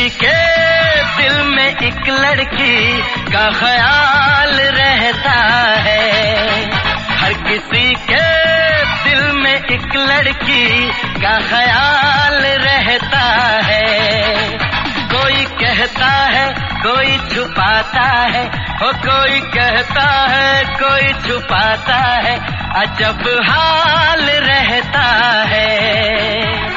किसी के दिल में एक लड़की का ख्याल रहता है, हर किसी के दिल में एक लड़की का ख्याल रहता है। कोई कहता है कोई छुपाता है, हो कोई कहता है कोई छुपाता है, अजब हाल रहता है।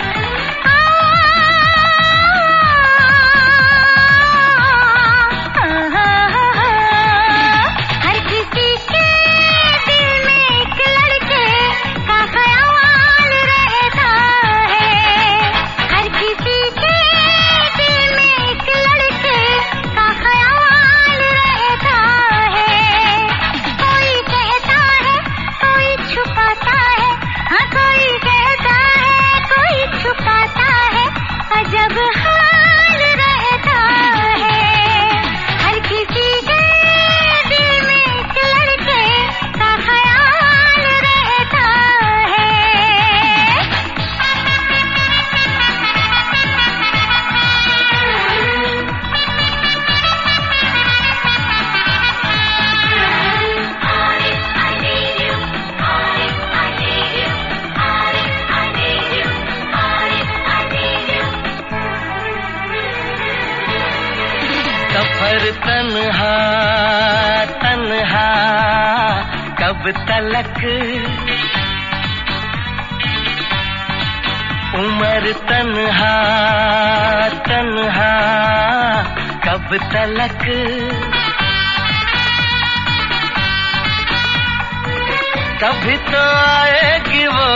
सफर तन्हा तन्हा कब तलक, उम्र तन्हा तन्हा कब तलक। कभी तो आएगी वो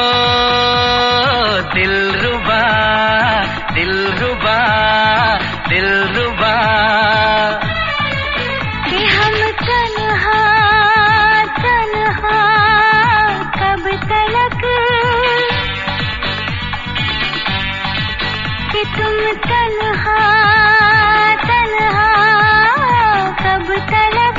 दिलरुबा दिलरुबा दिलरुबा, कि हम तन्हा तन्हा कब तलक, कि तुम तन्हा तन्हा कब तलक।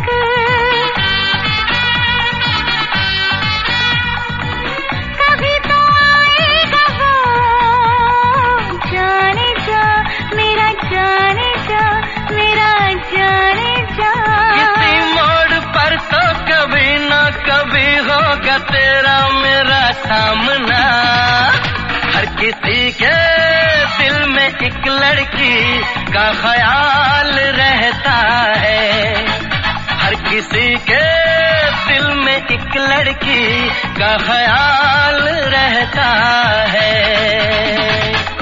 कभी तो आएगा वो जाने जा मेरा जाने जा मेरा जाने जा। किसी मोड़ पर तो कभी न कभी होगा तेरा मेरा सामना, हर किसी के दिल में एक लड़की का ख्याल रहता है, हर किसी के दिल में एक लड़की का ख्याल रहता है।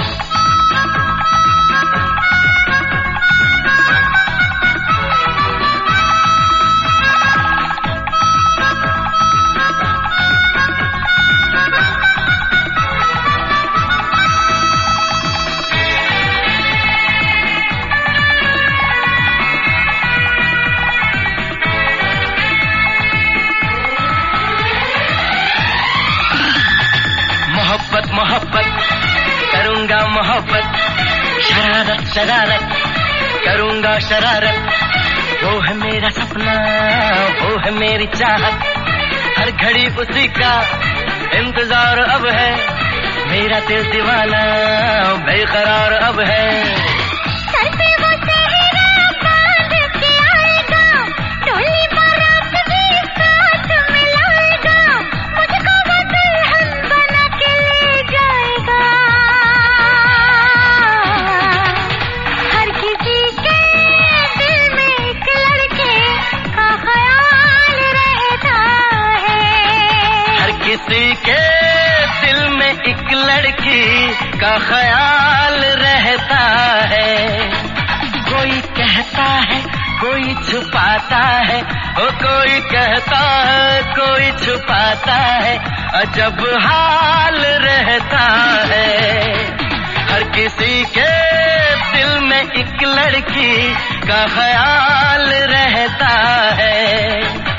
मोहब्बत मोहब्बत करूँगा मोहब्बत, शरारत शरारत करूँगा शरारत, वो है मेरा सपना वो है मेरी चाहत, हर घड़ी उसी का इंतजार अब है, मेरा दिल दीवाना बेकरार अब है। किसी के दिल में एक लड़की का ख्याल रहता है, कोई कहता है कोई छुपाता है, ओ कोई कहता है कोई छुपाता है, अजब हाल रहता है। हर किसी के दिल में एक लड़की का ख्याल रहता है।